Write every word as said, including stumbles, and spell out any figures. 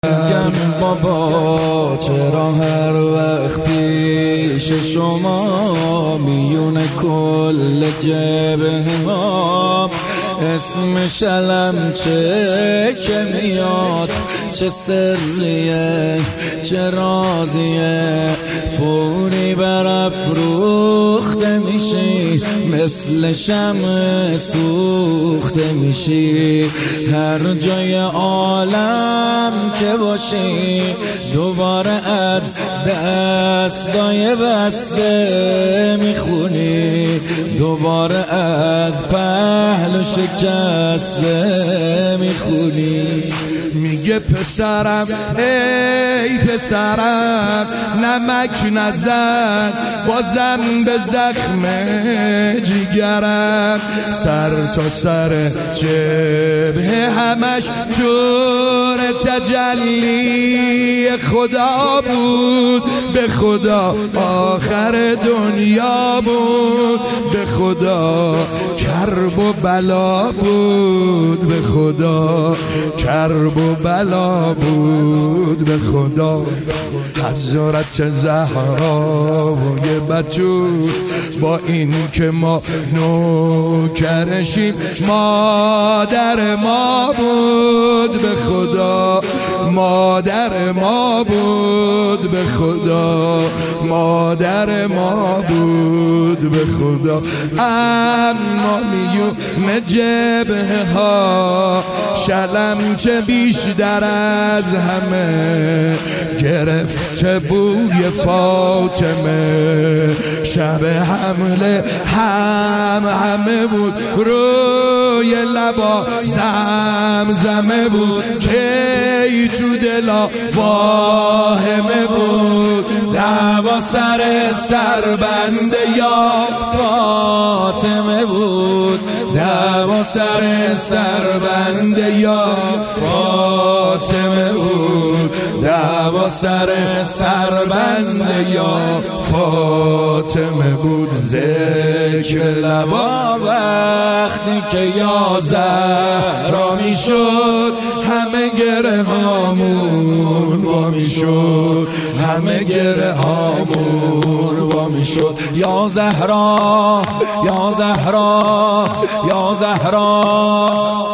میگم بابا چرا هر وقت پیش شما میونه کل جبه ما اسم شلم چه که میاد، چه سریه چه رازیه، فوری برافروخته میشی، مثل شمع سوخته میشی. هر جای عالم که باشی دوباره از دستای بسته میخونی، دوباره از پهلو شکسته میخونی. میگه پسرم ای پسرم نمک نزن بازم به زخم جیگرم، سر تا سر جبهه همش طور تجلی خدا بود، به خدا آخر دنیا بود، به خدا کرب و بلا بود، به خدا کرب و بلا بود، به خدا. حضرت زهرا و یه بتول با این که ما نوکرشیم مادر ما بود، به خدا مادر ما بود، به خدا مادر ما بود، به خدا. اما میون جبهه ها شلم چه بیشتر از همه گرفته بوی فاطمه، شب حمله هم همه بود، روی لبا زمزمه بود، کی تو دلا واهمه بود، دعوا سر سربند یا فاطمه بود، دعوا سر سربند یا فاطمه بود، دعوا سر سربند یا فاطمه بود. ذکر لبا وقتی که یا زهرا می شد همه گره هامون وا می شد، همه گره هامون وا می شد. یا زهرا یا زهرا یا زهرا